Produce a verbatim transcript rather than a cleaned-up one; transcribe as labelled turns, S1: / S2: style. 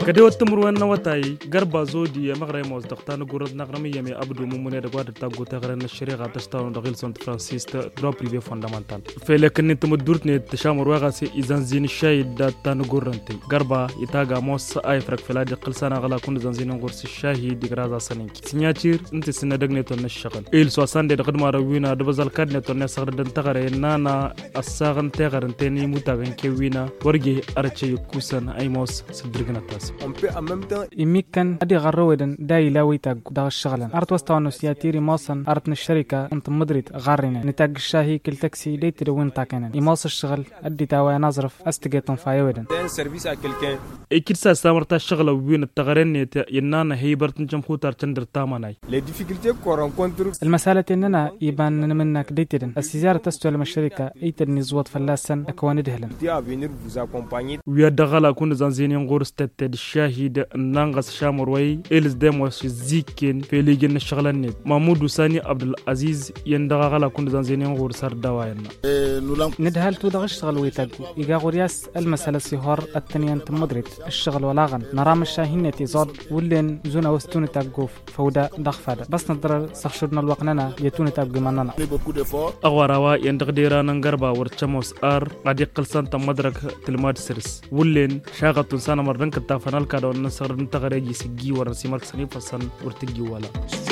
S1: كده وتمرون نوتاي غربا زودي مغري موز دقتان غورد نغرمي يمي ابدو ممونه دغواد تاغو تغرن الشريعه تستاون دغيل سنت فرانسيس درو بريفي فوندامنتال فلكن انت مدورتني تشامر واغاسي اذا زين شاي داتان غورنتي غربا يتاغا موس اي فرق فلادي قلسانا غلا كون زنزين غورس الشاهي دغرازا سنينكي سيناتير انت سنه دغنيتو نشغل ايل سوسان دي دغدما روينا دبزال كادنيتو نسغر دن تغري نانا الساغن تغرنتني متاغن كوينا ورغي ارتشي كوسن اي موس سدرغنا تاس
S2: يمكن أدي غرويدن داي لاوي تاج دا الشغلة أرت وستانو سياتيري ماصن أرت الشركة أنت مدريد غارنا نتاج الشاهي كل تاكسي ليت دوين تاكنا يماص الشغل أدي تاوي نظرف أستجيتون فايودن
S1: أكيد سأستمرت الشغلة وبين التغرين ينانا هي برتن جمهور ترتندر تامناي
S2: المسألة إننا يبان منك ديتدن السيارة تستوى الشركة أيتدني زوات فلاسن أكوان دهلن
S1: ويدغلا كون زنزينين غورستت الشاهد نانغس شامروي إلز ديموس زيكين في ليجن الشغلاني محمود ساني عبد العزيز يندغلا كون زنزينين غور سر دواينا
S2: ندهل تو دغ الشغل ويتاغو يغا غورياس المسألة سيهور التنين تمدريت الشغل ولاغن نرام الشاهين تيزاد ولين زونا وستون تاغوف فودا دغفادا بس نضر سخشدنا الوقننا يتون تاغو مننا
S1: اغواروا يندغديرا نغربا ورچموس ار قدي قلسان تمدرك تلماد سرس ولين شاغتون سانا مردن كتا فنال كادو نسر نتغريجي سجي ورسي مركسني فسن ورتجي ولا